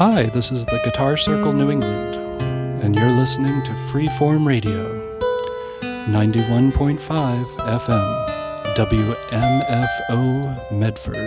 Hi, this is the Guitar Circle New England, and you're listening to Freeform Radio, 91.5 FM, WMFO Medford.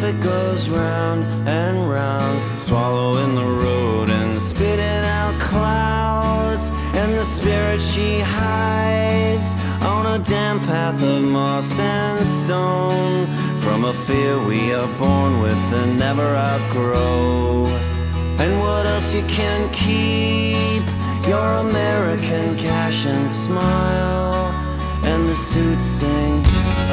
it goes round and round, swallowing the road and spitting out clouds. And the spirit she hides on a damp path of moss and stone, from a fear we are born with and never outgrow. And what else you can keep? Your American cash and smile, and the suits sing.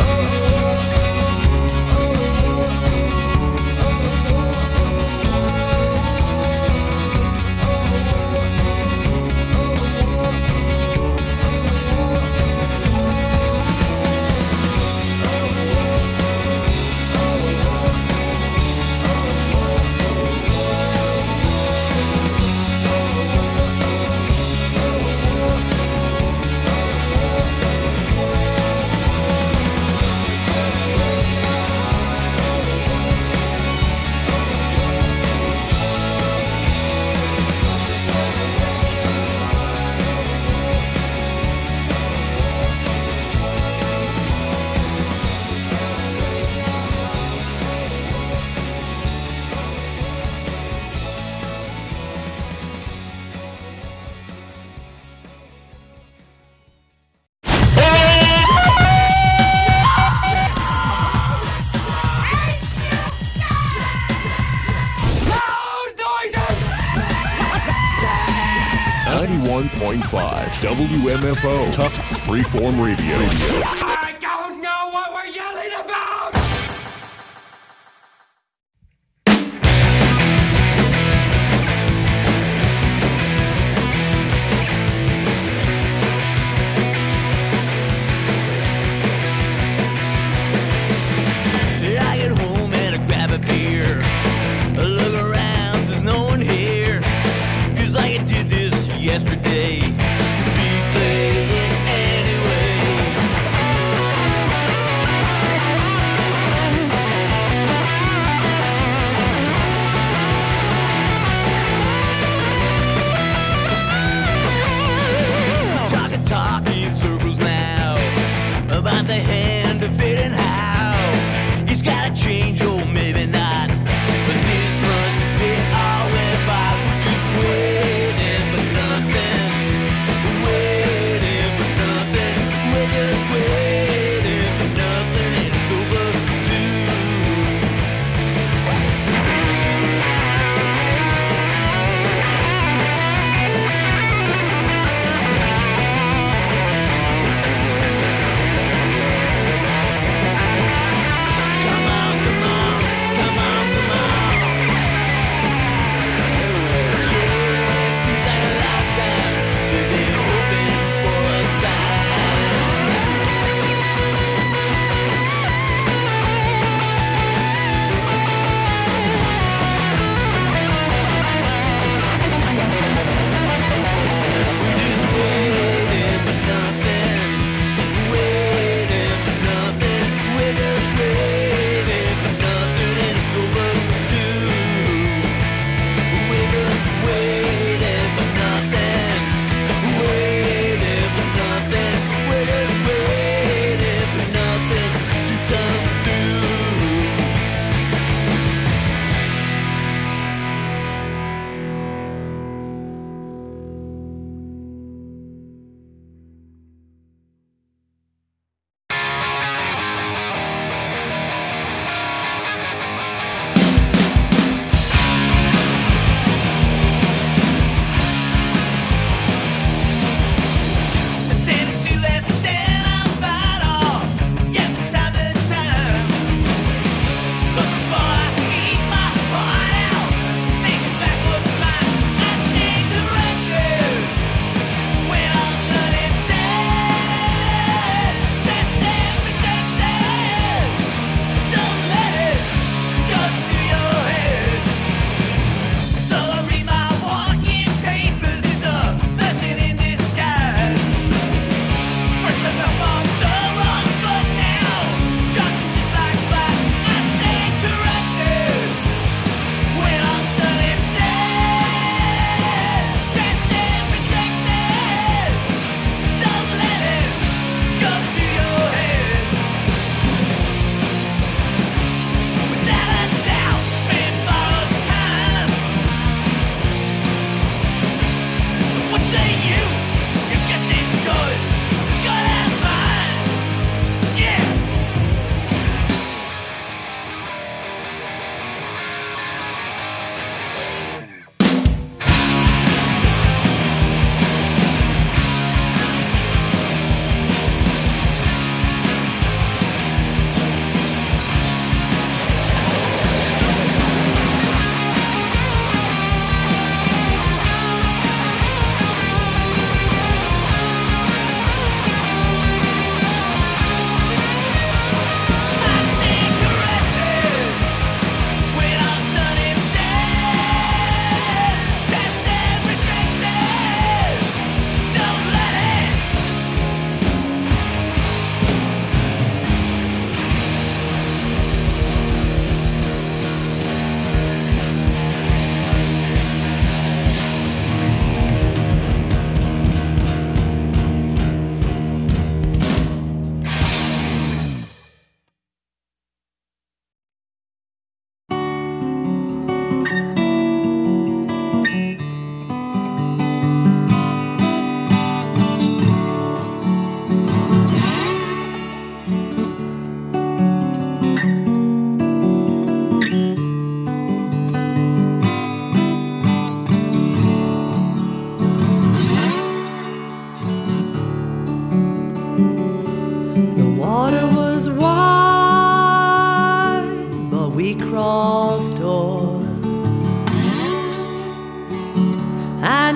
WMFO, Tufts Freeform Radio. I don't know what we're yelling about! I get home and I grab a beer. I look around, there's no one here. Feels like I did this yesterday. Play it anyway.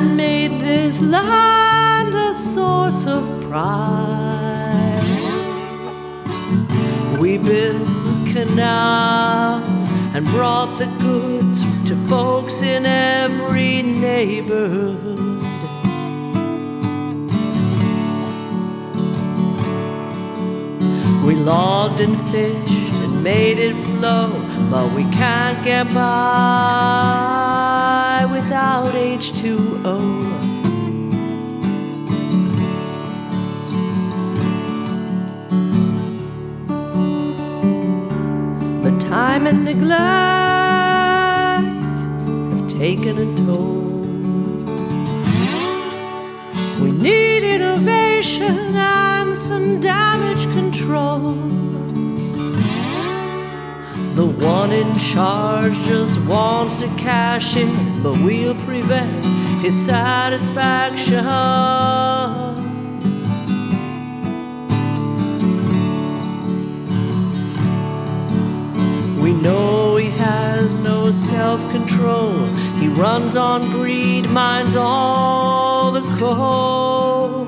and made this land a source of pride. We built canals and brought the goods to folks in every neighborhood. We logged and fished and made it flow, but we can't get by without H2O. But time and neglect have taken a toll. We need innovation and some damage control. The one in charge just wants to cash in, but we'll prevent his satisfaction. We know he has no self-control. He runs on greed, mines all the coal.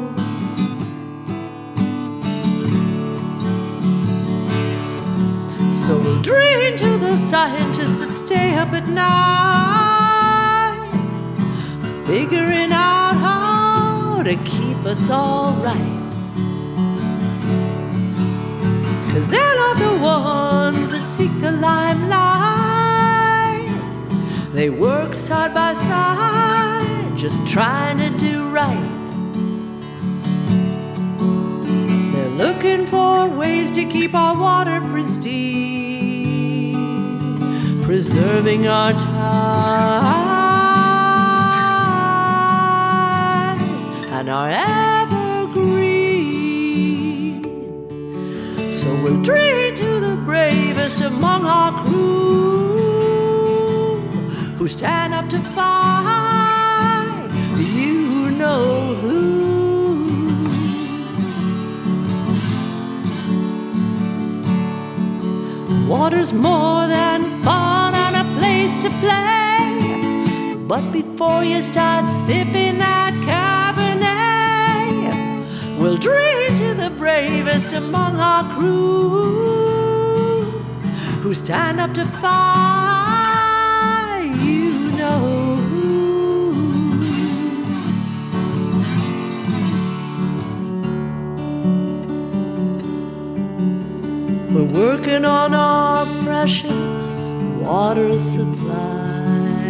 So we'll dream to the scientists that stay up at night, figuring out how to keep us all right. 'Cause they're not the ones that seek the limelight. They work side by side, just trying to do right. They're looking for ways to keep our water pristine, preserving our tides and our evergreens. So we'll dream to the bravest among our crew, who stand up to fight, you know who. Water's more than fun and a place to play, but before you start sipping that Cabernet, we'll drink to the bravest among our crew, who stand up to fight, you know who. We're working on our precious water supply.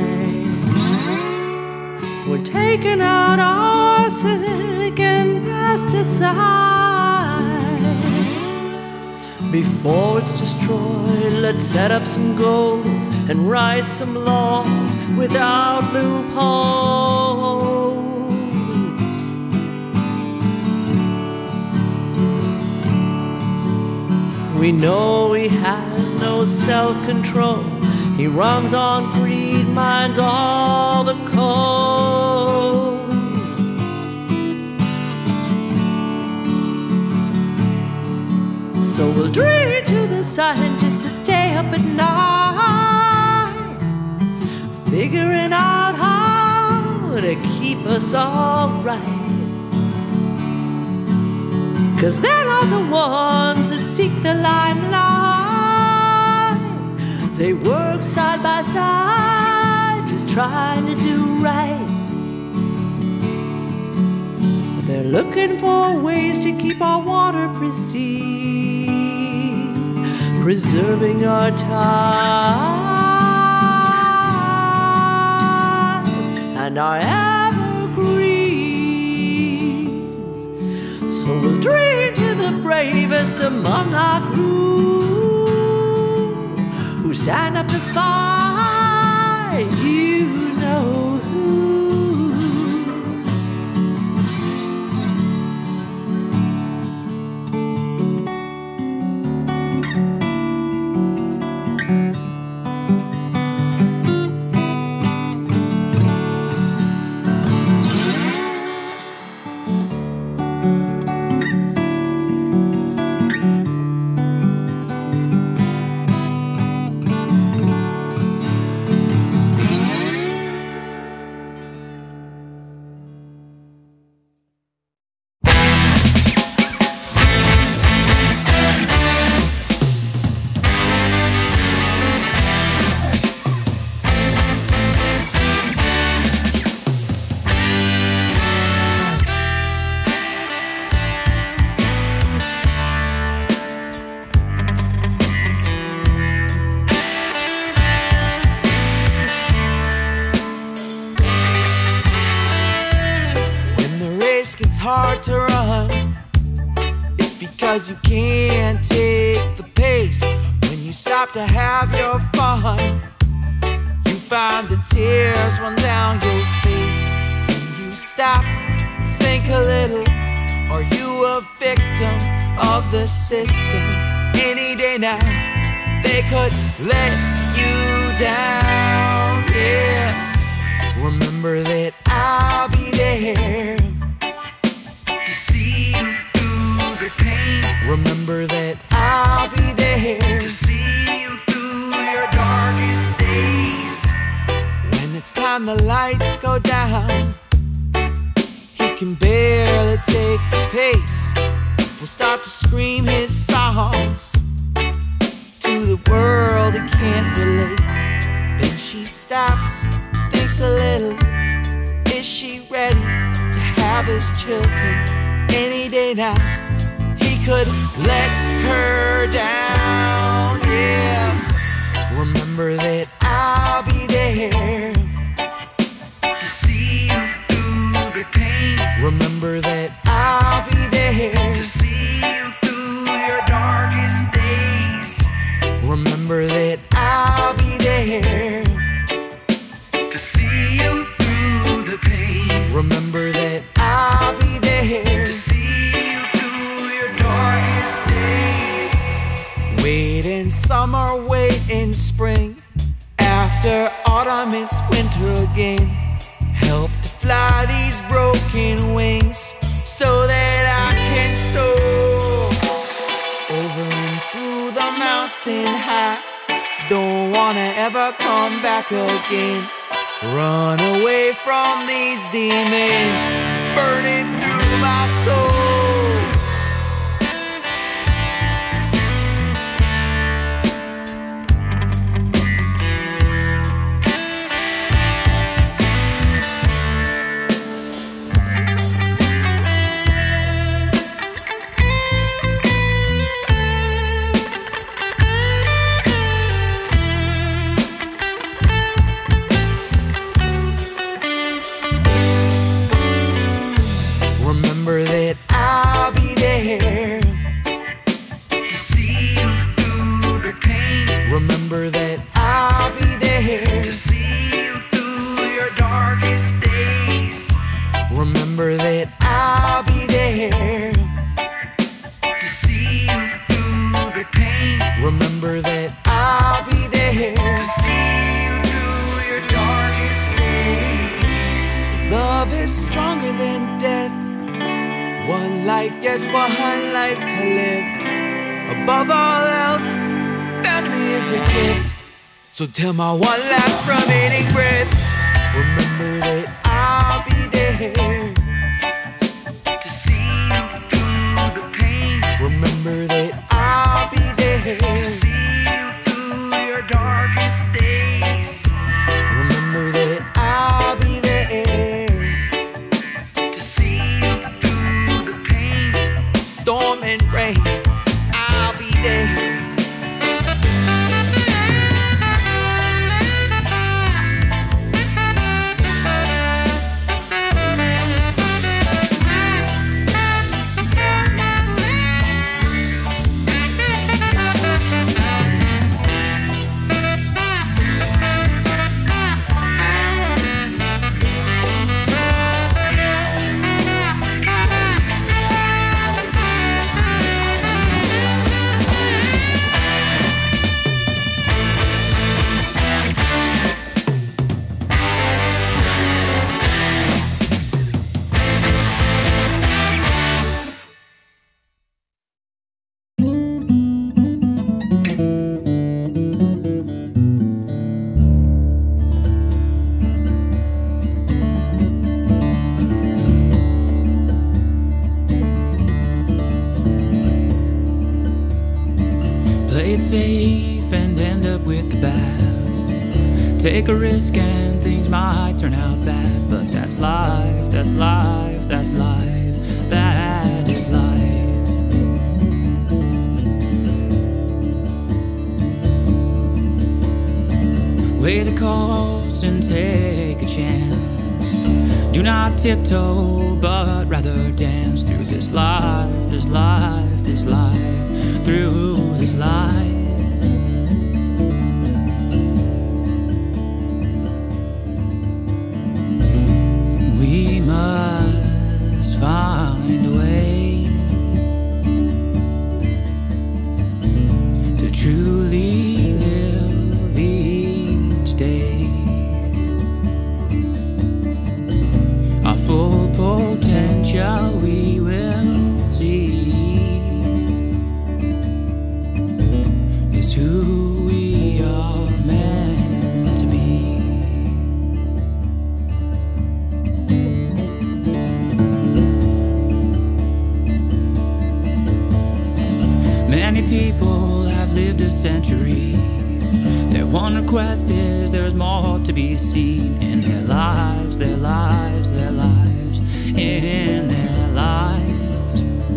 We're taking out arsenic and pesticides. Before it's destroyed, let's set up some goals and write some laws without loopholes. We know he has no self-control. He runs on greed, mines all the coal. So we'll dream to the scientists that stay up at night, figuring out how to keep us all right. 'Cause they're not the ones that seek the limelight. They work side by side, just trying to do right. But they're looking for ways to keep our water pristine, preserving our tides and our evergreens. So we'll dream to the bravest among our crew, who stand up to fight, you know who. hard to run, it's because you can't take the pace. When you stop to have your fun, you find the tears run down your face. When you stop, think a little. Are you a victim of the system? Any day now, they could let you down, yeah. Remember that I'll be there to see you through the pain. Remember that I'll be there to see you through your darkest days. When it's time the lights go down, he can barely take the pace. Will start to scream his songs to the world that can't relate. Then she stops, thinks a little. Is she ready to have his children? Any day now, he could let her down, yeah. Remember that I'll be there to see you through the pain. Remember that I'll be there to see you through your darkest days. Remember that I'll be there to see you through the pain. Remember that I'll be there to see you through your darkest days. Wait in summer, wait in spring. After autumn, it's winter again. Help to fly these broken wings so that I can soar over and through the mountain high. Don't wanna ever come back again. Run away from these demons, burning through my soul. Remember that I'll be there to see you through the pain. Remember that I'll be there to see you through your darkest days. Remember that I'll be there to see you through the pain. Remember that I'll be there to see you through your darkest days. Love is stronger than death. One life, yes, one life to live. Above all else, family is a gift. So till my one last remaining breath, remember that I'll be there to see you through the pain. Remember that I'll be there to see you through your darkest days. Remember that I'll be there to see you through the pain. Storm and rain, I'll be there. Play it safe and end up with the bad. Take a risk and things might turn out bad, but that's life, that's life, that's life, that is life. Weigh the cost and take a chance. Do not tiptoe, but rather dance through this life, this life, this life, through this life. We must find a way to truly live each day. Our full potential we will see is who we are meant to be. Many people have lived a century. Their one request is there's more to be seen in their lives, their lives, their lives, in their lives.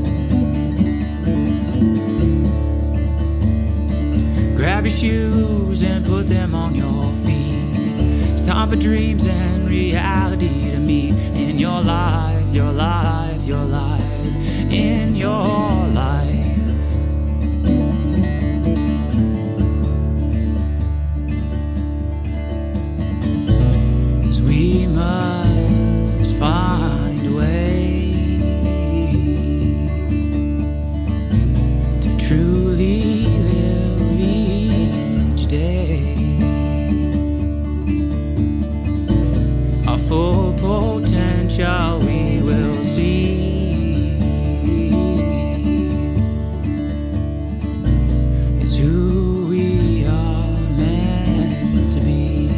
Grab your shoes and put them on your feet. It's time for dreams and reality to meet in your life, your life, your life, in your life. We must find a way to truly live each day. Our full potential we will see is who we are meant to be.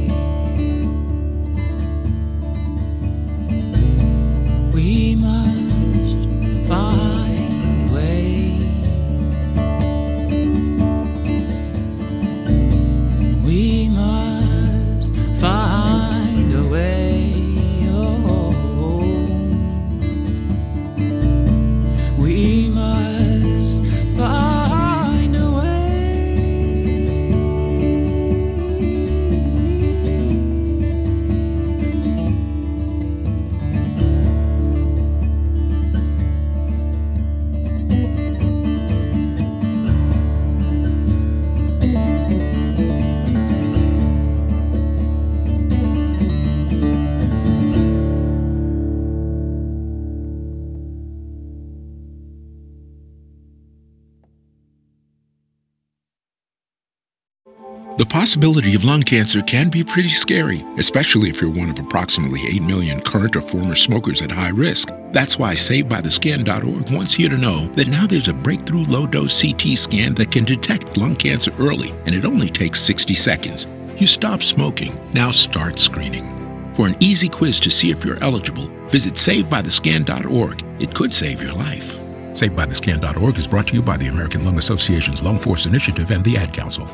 We must find a way. We must find a way. Oh, we must find a way. The possibility of lung cancer can be pretty scary, especially if you're one of approximately 8 million current or former smokers at high risk. That's why SaveByTheScan.org wants you to know that now there's a breakthrough low-dose CT scan that can detect lung cancer early, and it only takes 60 seconds. You stop smoking, now start screening. For an easy quiz to see if you're eligible, visit SaveByTheScan.org. It could save your life. SaveByTheScan.org is brought to you by the American Lung Association's Lung Force Initiative and the Ad Council.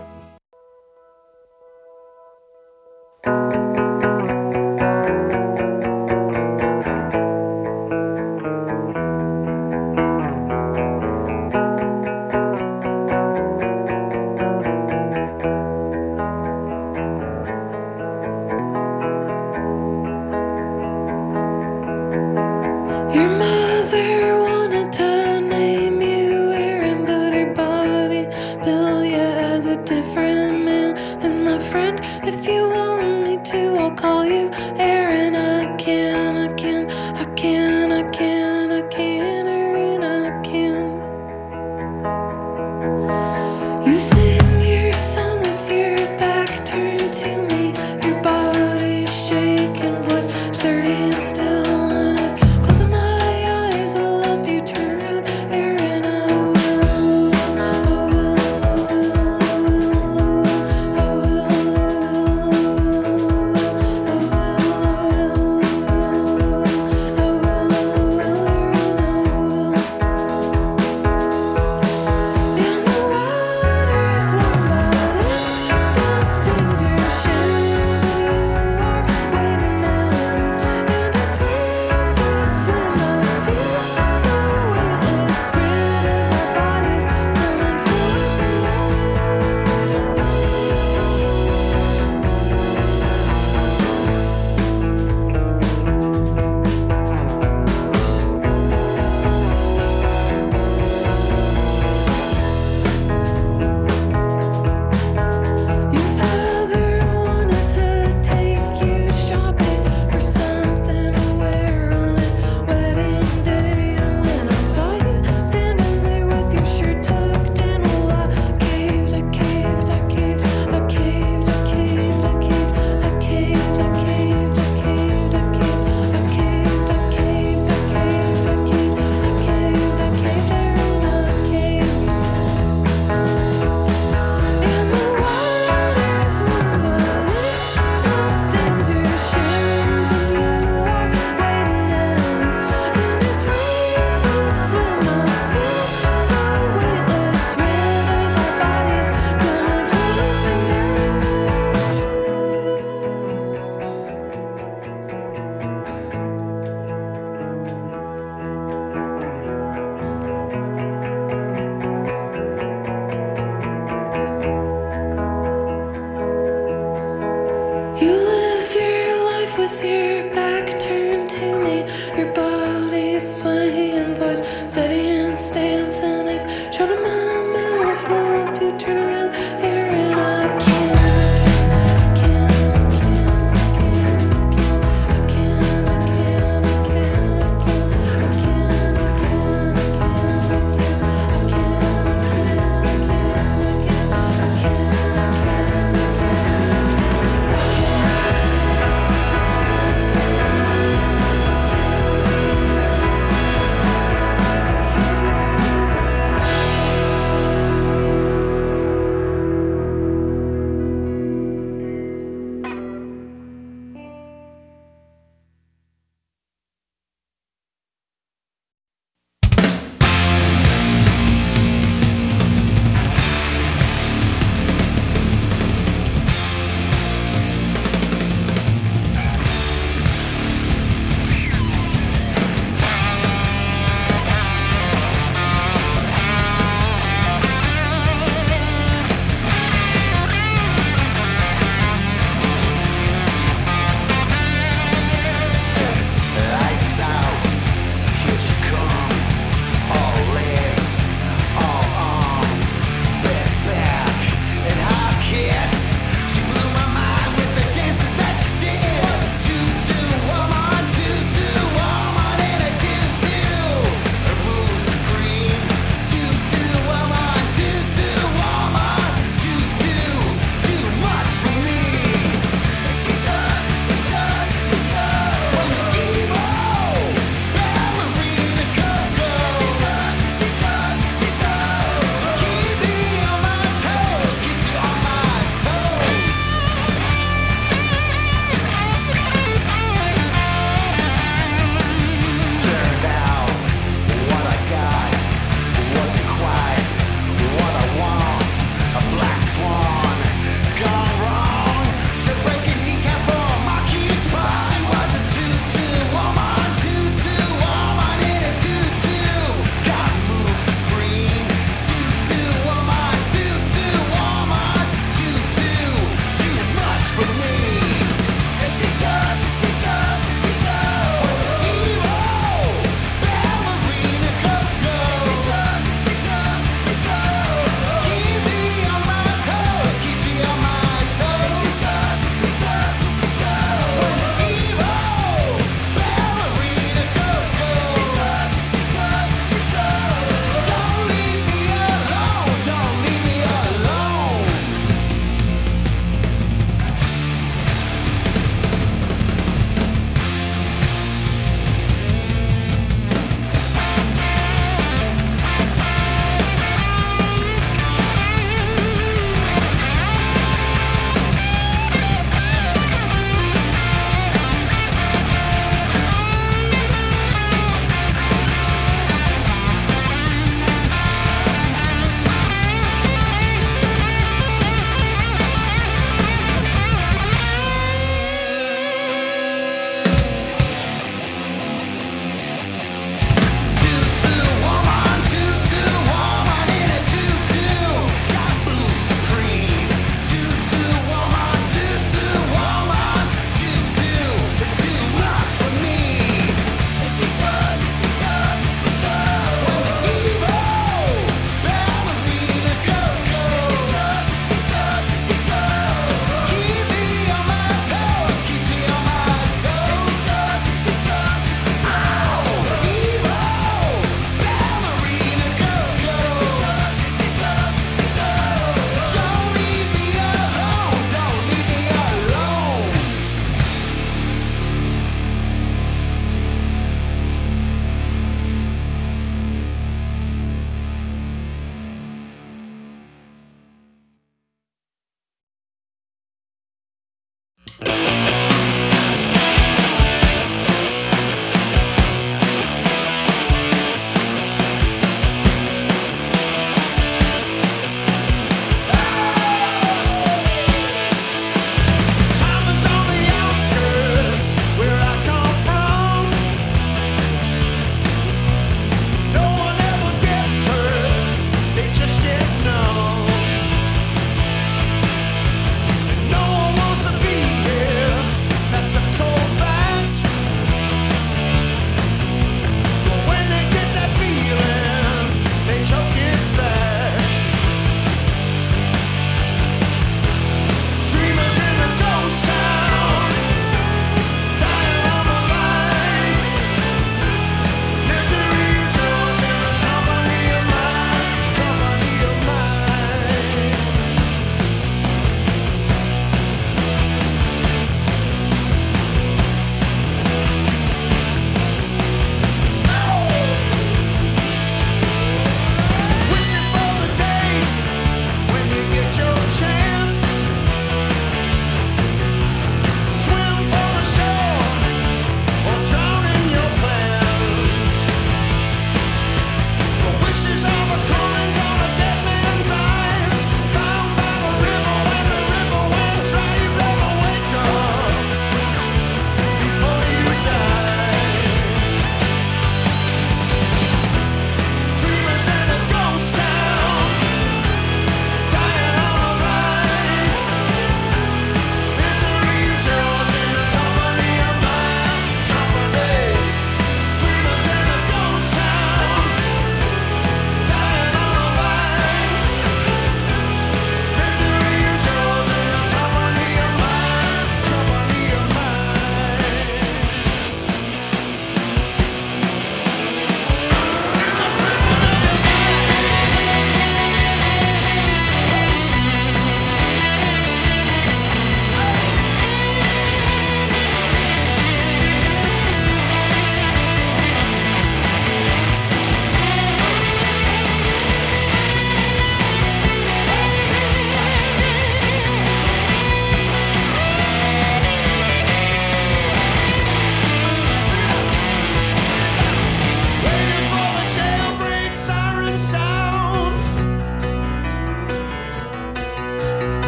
Your mother wanted to name you Aaron, but her body built you as a different man. And my friend, if you want me to, I'll call you Aaron. I can, Aaron, I can. You sing your song with your back turned to me, your body shaking, voice sturdy and still. I will. off with your back turned to me, your body swaying, voice steady and stance, and I've shown in my mouth. Hope you turn around here, and I can't.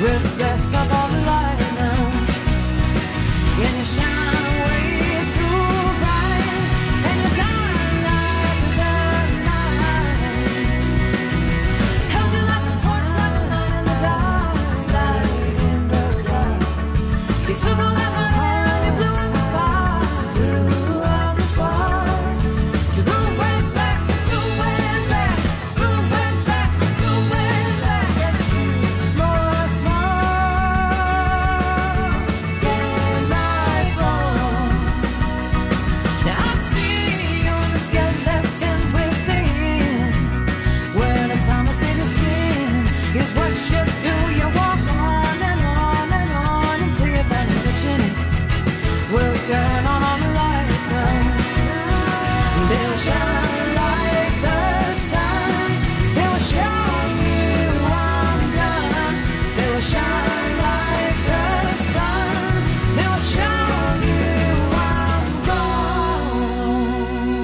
reflects up all the light now. And you shine way too bright, and you blind like the night. Held you like a torch, like a light in the dark, light in the dark. You took away my hair and you blew out the spark, blew out the spark. So go way back, go way back, go way back, go way back. Yes, more small, daylight glow. Now I see you on the skeleton within. When it's time to see the skin, here's what you do. You walk on and on and on until you find a switch in it. We'll turn on all the lights now. They'll shine like the sun. They will show you I'm done. They will shine like the sun. They will show you I'm gone.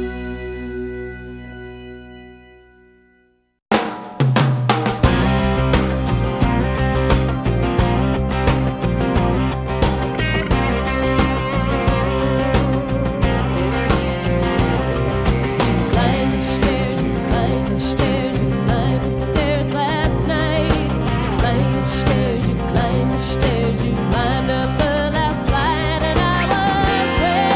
Climb the stairs, you climb the stairs, you climb the stairs last night. Climb the stairs, you climb the stairs, you climbed up the last flight, and I was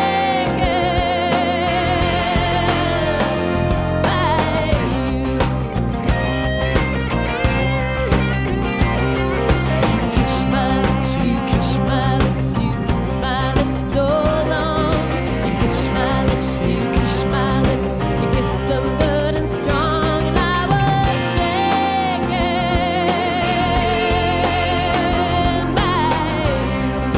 wakened by you. Kiss my lips, you kiss my lips, you kiss my lips so long. You kiss my lips, you kiss my lips, you kissed them good and strong, and I was shaken by you.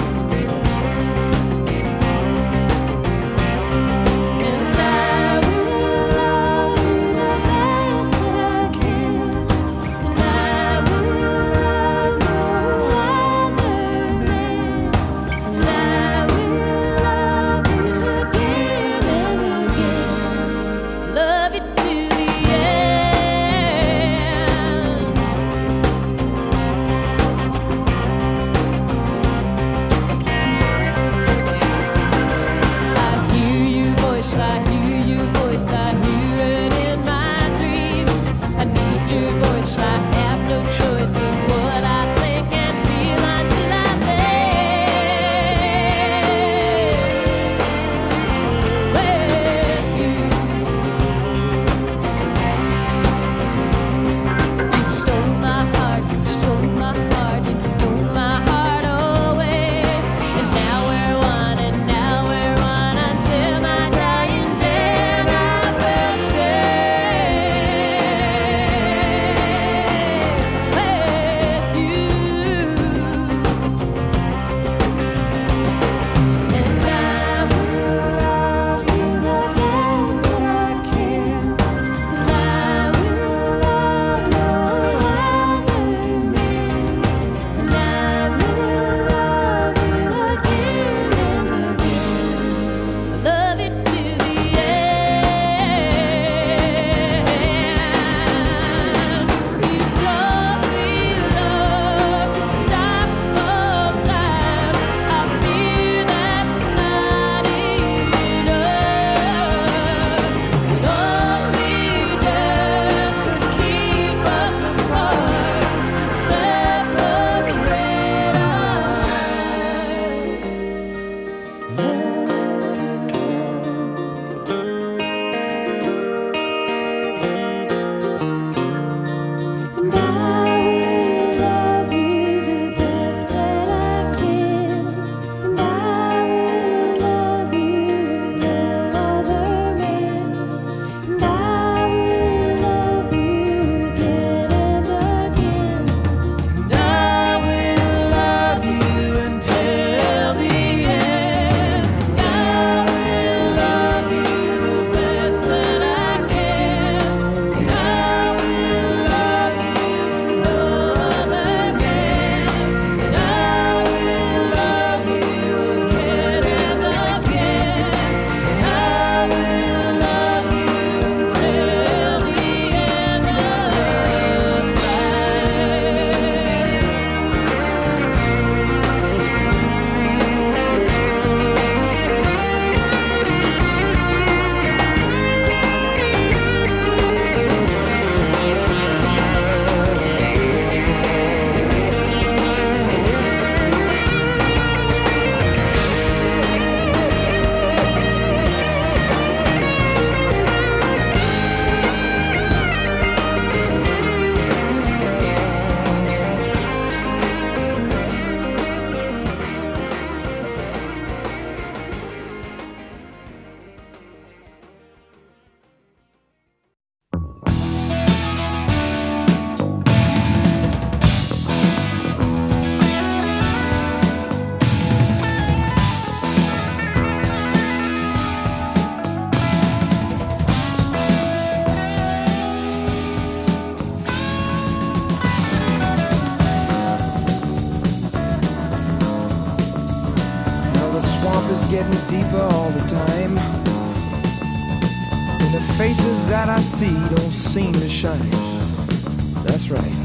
getting deeper all the time. And the faces that I see don't seem to shine. That's right.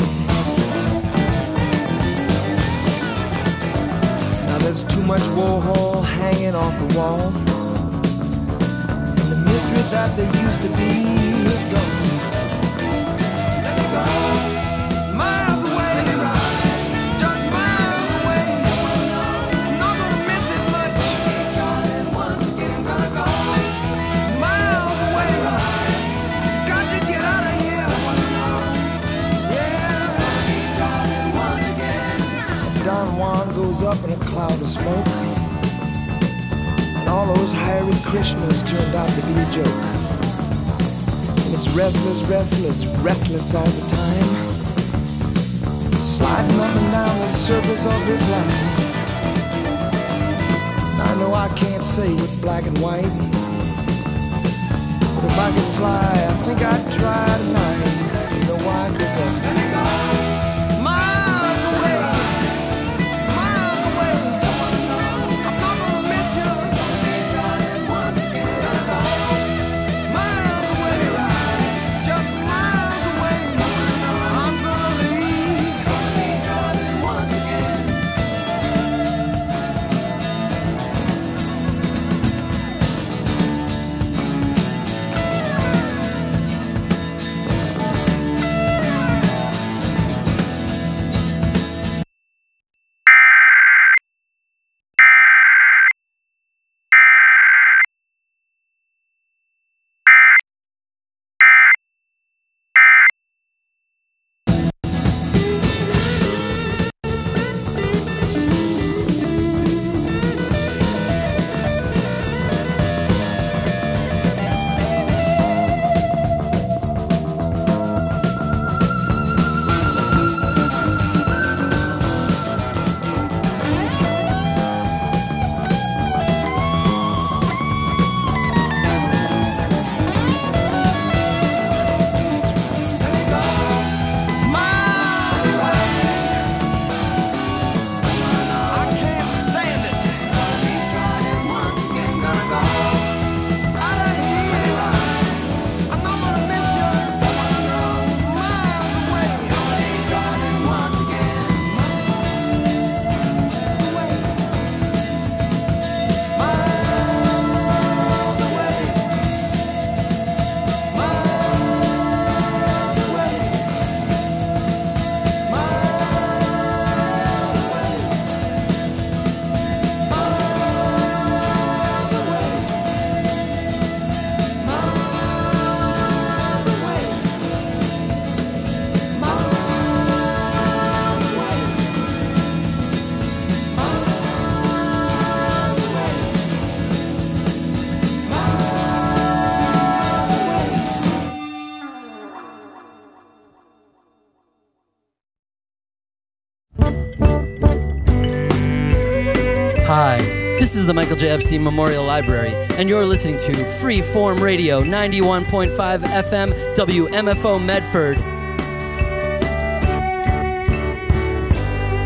Now there's too much Warhol hanging off the wall, and the mystery that there used to be is gone. Let me go. Miles away, just miles away. I'm not gonna miss it much. Once again, gonna go miles away. Got to get out of here. Yeah. Once again. Don Juan goes up in a cloud of smoke, and all those Hare Krishnas turned out to be a joke. And it's restless, restless, restless all the time, sliding up and down the surface of this life. And I know I can't say what's black and white, but if I could fly, I think I'd try tonight. You know why? 'Cause let me go. Miles away, miles away. I'm not gonna miss you. Once again, miles away, just miles away. I'm gonna leave. Once again. Hi, this is the Michael J. Epstein Memorial Library, and you're listening to Freeform Radio 91.5 FM WMFO Medford.